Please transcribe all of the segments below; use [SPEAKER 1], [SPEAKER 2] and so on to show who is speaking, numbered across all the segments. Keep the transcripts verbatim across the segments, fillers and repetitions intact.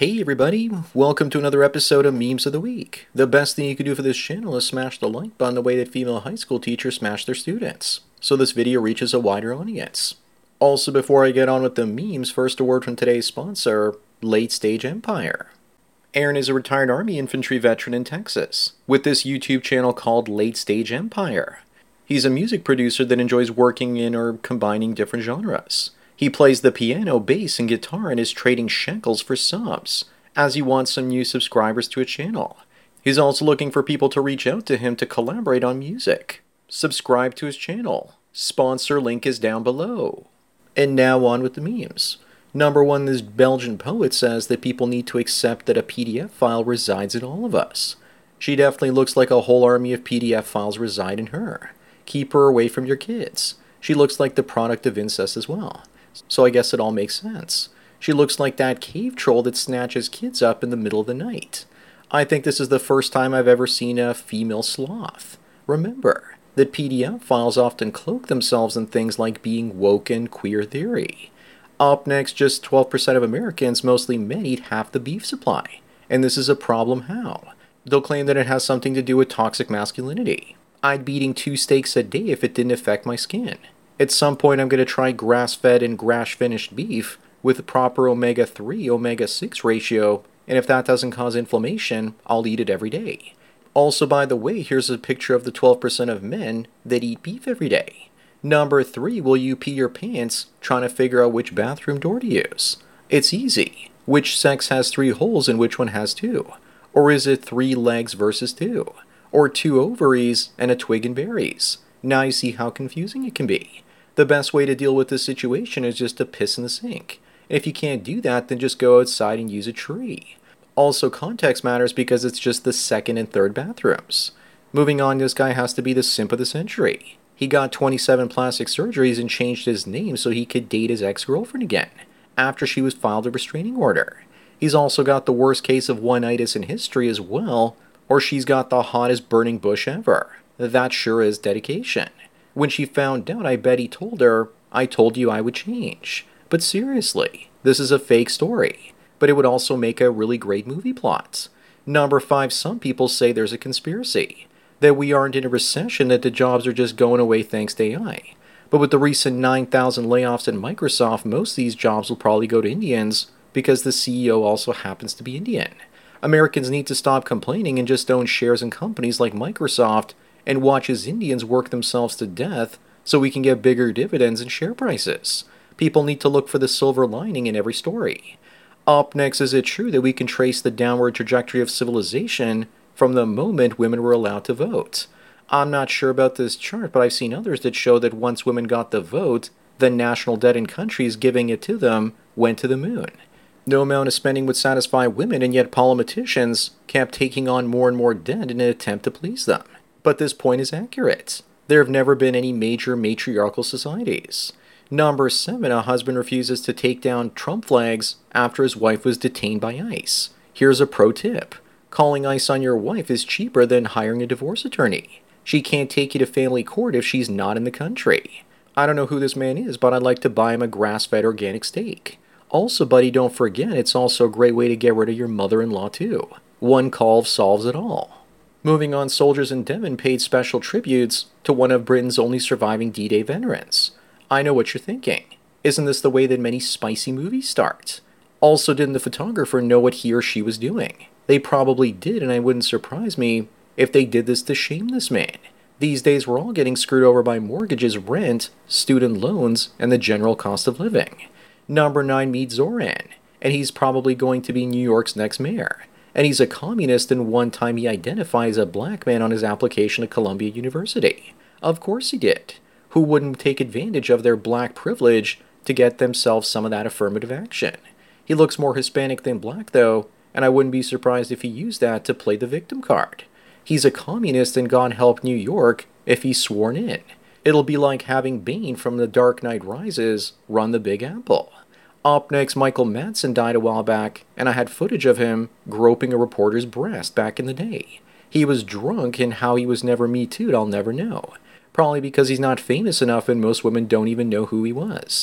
[SPEAKER 1] Hey everybody, welcome to another episode of Memes of the Week. The best thing you can do for this channel is smash the like button the way that female high school teachers smash their students, so this video reaches a wider audience. Also, before I get on with the memes, first a word from today's sponsor, Late Stage Empire. Aaron is a retired Army infantry veteran in Texas, with this YouTube channel called Late Stage Empire. He's a music producer that enjoys working in or combining different genres. He plays the piano, bass, and guitar and is trading shekels for subs, as he wants some new subscribers to his channel. He's also looking for people to reach out to him to collaborate on music. Subscribe to his channel. Sponsor link is down below. And now on with the memes. Number one, this Belgian poet says that people need to accept that a P D F file resides in all of us. She definitely looks like a whole army of P D F files reside in her. Keep her away from your kids. She looks like the product of incest as well. So I guess it all makes sense. She looks like that cave troll that snatches kids up in the middle of the night. I think this is the first time I've ever seen a female sloth. Remember that P D F files often cloak themselves in things like being woke and queer theory. Up next, just twelve percent of Americans, mostly men, eat half the beef supply. And this is a problem how? They'll claim that it has something to do with toxic masculinity. I'd be eating two steaks a day if it didn't affect my skin. At some point, I'm going to try grass-fed and grass-finished beef with the proper omega three, omega six ratio, and if that doesn't cause inflammation, I'll eat it every day. Also, by the way, here's a picture of the twelve percent of men that eat beef every day. Number three, will you pee your pants trying to figure out which bathroom door to use? It's easy. Which sex has three holes and which one has two? Or is it three legs versus two? Or two ovaries and a twig and berries? Now you see how confusing it can be. The best way to deal with this situation is just to piss in the sink. If you can't do that, then just go outside and use a tree. Also, context matters because it's just the second and third bathrooms. Moving on, this guy has to be the simp of the century. He got twenty-seven plastic surgeries and changed his name so he could date his ex-girlfriend again, after she was filed a restraining order. He's also got the worst case of one-itis in history as well, or she's got the hottest burning bush ever. That sure is dedication. When she found out, I bet he told her, I told you I would change. But seriously, this is a fake story. But it would also make a really great movie plot. Number five, some people say there's a conspiracy. That we aren't in a recession, that the jobs are just going away thanks to A I. But with the recent nine thousand layoffs at Microsoft, most of these jobs will probably go to Indians because the C E O also happens to be Indian. Americans need to stop complaining and just own shares in companies like Microsoft and watch as Indians work themselves to death so we can get bigger dividends and share prices. People need to look for the silver lining in every story. Up next, is it true that we can trace the downward trajectory of civilization from the moment women were allowed to vote? I'm not sure about this chart, but I've seen others that show that once women got the vote, the national debt in countries giving it to them went to the moon. No amount of spending would satisfy women, and yet politicians kept taking on more and more debt in an attempt to please them. But this point is accurate. There have never been any major matriarchal societies. Number seven, a husband refuses to take down Trump flags after his wife was detained by ICE. Here's a pro tip. Calling ICE on your wife is cheaper than hiring a divorce attorney. She can't take you to family court if she's not in the country. I don't know who this man is, but I'd like to buy him a grass-fed organic steak. Also, buddy, don't forget, it's also a great way to get rid of your mother-in-law too. One call solves it all. Moving on, soldiers in Devon paid special tributes to one of Britain's only surviving D-Day veterans. I know what you're thinking. Isn't this the way that many spicy movies start? Also, didn't the photographer know what he or she was doing? They probably did, and it wouldn't surprise me if they did this to shame this man. These days, we're all getting screwed over by mortgages, rent, student loans, and the general cost of living. Number nine, meet Zoran, and he's probably going to be New York's next mayor. And he's a communist, and one time he identified as a black man on his application to Columbia University. Of course he did. Who wouldn't take advantage of their black privilege to get themselves some of that affirmative action? He looks more Hispanic than black, though, and I wouldn't be surprised if he used that to play the victim card. He's a communist, and God help New York if he's sworn in. It'll be like having Bane from The Dark Knight Rises run the Big Apple. Up next, Michael Madsen died a while back, and I had footage of him groping a reporter's breast back in the day. He was drunk, and how he was never Me Too'd, I'll never know. Probably because he's not famous enough and most women don't even know who he was.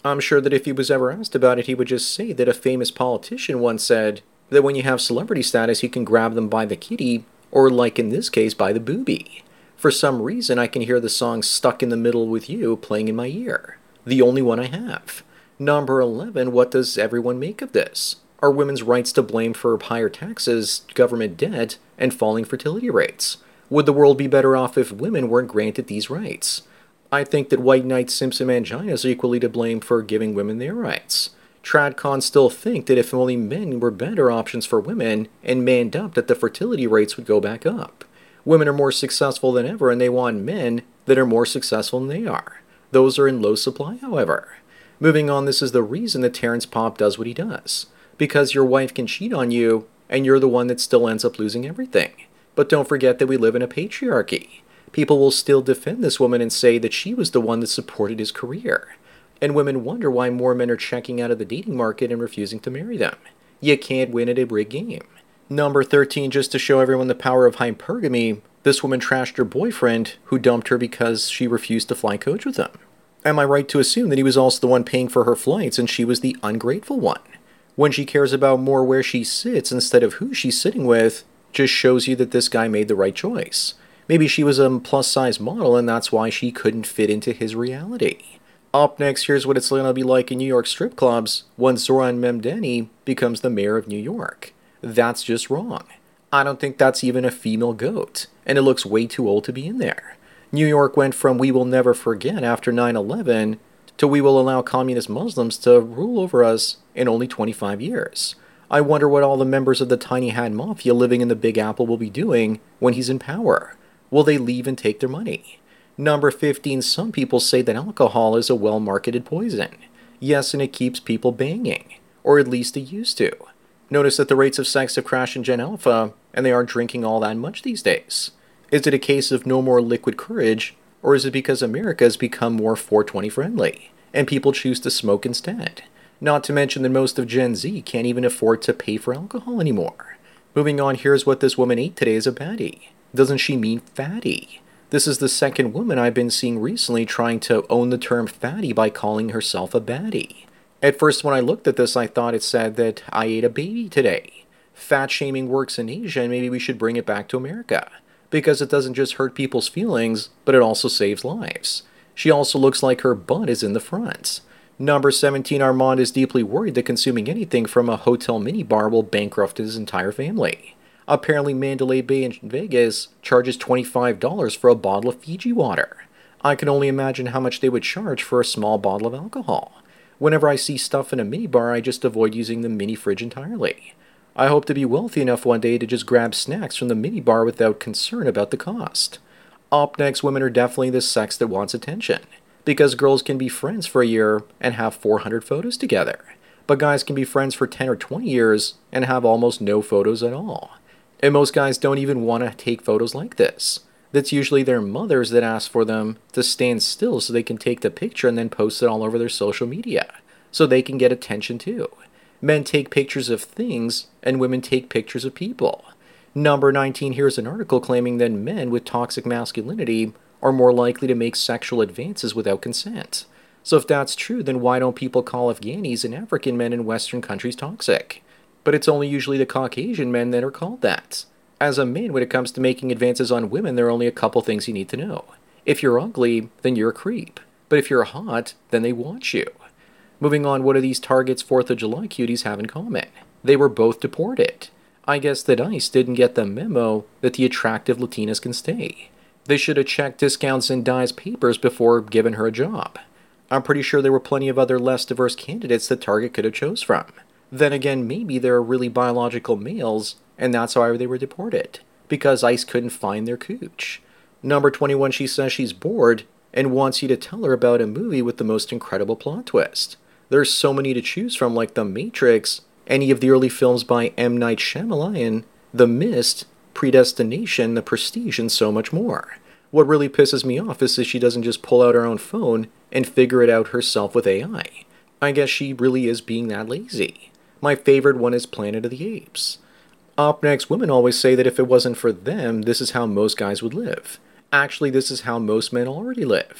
[SPEAKER 1] I'm sure that if he was ever asked about it, he would just say that a famous politician once said that when you have celebrity status, you can grab them by the kitty, or like in this case, by the boobie. For some reason, I can hear the song Stuck in the Middle with You playing in my ear. The only one I have. Number eleven, what does everyone make of this? Are women's rights to blame for higher taxes, government debt, and falling fertility rates? Would the world be better off if women weren't granted these rights? I think that white knight Simpson anginas are equally to blame for giving women their rights. Tradcons still think that if only men were better options for women and manned up, that the fertility rates would go back up. Women are more successful than ever, and they want men that are more successful than they are. Those are in low supply, however. Moving on, this is the reason that Terrence Popp does what he does. Because your wife can cheat on you, and you're the one that still ends up losing everything. But don't forget that we live in a patriarchy. People will still defend this woman and say that she was the one that supported his career. And women wonder why more men are checking out of the dating market and refusing to marry them. You can't win at a big game. Number thirteen, just to show everyone the power of hypergamy, this woman trashed her boyfriend who dumped her because she refused to fly coach with him. Am I right to assume that he was also the one paying for her flights and she was the ungrateful one? When she cares about more where she sits instead of who she's sitting with, just shows you that this guy made the right choice. Maybe she was a plus-size model and that's why she couldn't fit into his reality. Up next, here's what it's going to be like in New York strip clubs when Zoran Memdani becomes the mayor of New York. That's just wrong. I don't think that's even a female goat, and it looks way too old to be in there. New York went from we will never forget after nine eleven to we will allow communist Muslims to rule over us in only twenty-five years. I wonder what all the members of the Tiny Hat Mafia living in the Big Apple will be doing when he's in power. Will they leave and take their money? Number fifteen, some people say that alcohol is a well-marketed poison. Yes, and it keeps people banging, or at least it used to. Notice that the rates of sex have crashed in Gen Alpha, and they aren't drinking all that much these days. Is it a case of no more liquid courage, or is it because America has become more four twenty friendly, and people choose to smoke instead? Not to mention that most of Gen Z can't even afford to pay for alcohol anymore. Moving on, here's what this woman ate today as a baddie. Doesn't she mean fatty? This is the second woman I've been seeing recently trying to own the term fatty by calling herself a baddie. At first, when I looked at this, I thought it said that I ate a baby today. Fat shaming works in Asia, and maybe we should bring it back to America. Because it doesn't just hurt people's feelings, but it also saves lives. She also looks like her butt is in the front. Number seventeen, Armand is deeply worried that consuming anything from a hotel minibar will bankrupt his entire family. Apparently, Mandalay Bay in Vegas charges twenty-five dollars for a bottle of Fiji water. I can only imagine how much they would charge for a small bottle of alcohol. Whenever I see stuff in a minibar, I just avoid using the mini fridge entirely. I hope to be wealthy enough one day to just grab snacks from the minibar without concern about the cost. Up next, women are definitely the sex that wants attention. Because girls can be friends for a year and have four hundred photos together. But guys can be friends for ten or twenty years and have almost no photos at all. And most guys don't even want to take photos like this. That's usually their mothers that ask for them to stand still so they can take the picture and then post it all over their social media, so they can get attention too. Men take pictures of things, and women take pictures of people. Number nineteen, here's an article claiming that men with toxic masculinity are more likely to make sexual advances without consent. So if that's true, then why don't people call Afghanis and African men in Western countries toxic? But it's only usually the Caucasian men that are called that. As a man, when it comes to making advances on women, there are only a couple things you need to know. If you're ugly, then you're a creep. But if you're hot, then they want you. Moving on, what do these Target's fourth of July cuties have in common? They were both deported. I guess that ICE didn't get the memo that the attractive Latinas can stay. They should have checked discounts in Di's papers before giving her a job. I'm pretty sure there were plenty of other less diverse candidates that Target could have chose from. Then again, maybe there are really biological males, and that's why they were deported, because ICE couldn't find their cooch. Number twenty-one, she says she's bored and wants you to tell her about a movie with the most incredible plot twist. There's so many to choose from, like The Matrix, any of the early films by M. Night Shyamalan, The Mist, Predestination, The Prestige, and so much more. What really pisses me off is that she doesn't just pull out her own phone and figure it out herself with A I. I guess she really is being that lazy. My favorite one is Planet of the Apes. Up next, women always say that if it wasn't for them, this is how most guys would live. Actually, this is how most men already live.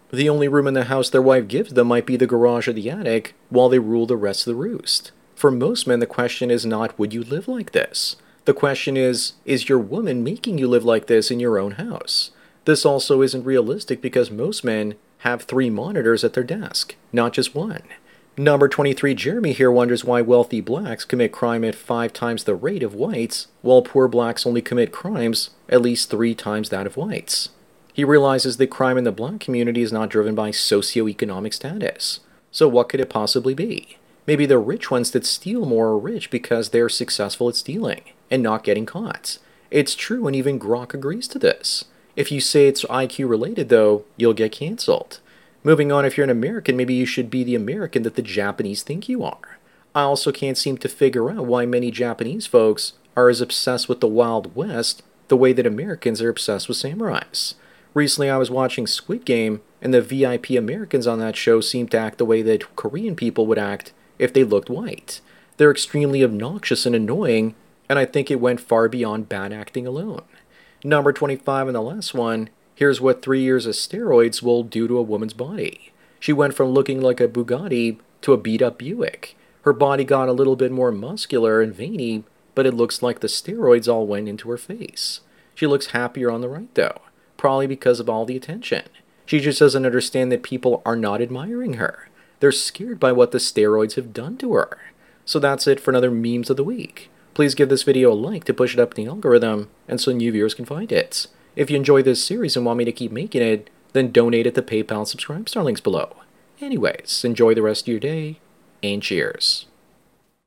[SPEAKER 1] The only room in the house their wife gives them might be the garage or the attic, while they rule the rest of the roost. For most men, the question is not, would you live like this? The question is, is your woman making you live like this in your own house? This also isn't realistic because most men have three monitors at their desk, not just one. Number twenty-three, Jeremy here wonders why wealthy blacks commit crime at five times the rate of whites, while poor blacks only commit crimes at least three times that of whites. He realizes that crime in the black community is not driven by socioeconomic status. So what could it possibly be? Maybe the rich ones that steal more are rich because they're successful at stealing and not getting caught. It's true, and even Grok agrees to this. If you say it's I Q related, though, you'll get cancelled. Moving on, if you're an American, maybe you should be the American that the Japanese think you are. I also can't seem to figure out why many Japanese folks are as obsessed with the Wild West the way that Americans are obsessed with samurais. Recently, I was watching Squid Game, and the V I P Americans on that show seemed to act the way that Korean people would act if they looked white. They're extremely obnoxious and annoying, and I think it went far beyond bad acting alone. Number twenty-five, and the last one, here's what three years of steroids will do to a woman's body. She went from looking like a Bugatti to a beat-up Buick. Her body got a little bit more muscular and veiny, but it looks like the steroids all went into her face. She looks happier on the right, though, probably because of all the attention. She just doesn't understand that people are not admiring her. They're scared by what the steroids have done to her. So that's it for another Memes of the Week. Please give this video a like to push it up in the algorithm, and so new viewers can find it. If you enjoy this series and want me to keep making it, then donate at the PayPal and Subscribe Star links below. Anyways, enjoy the rest of your day, and cheers.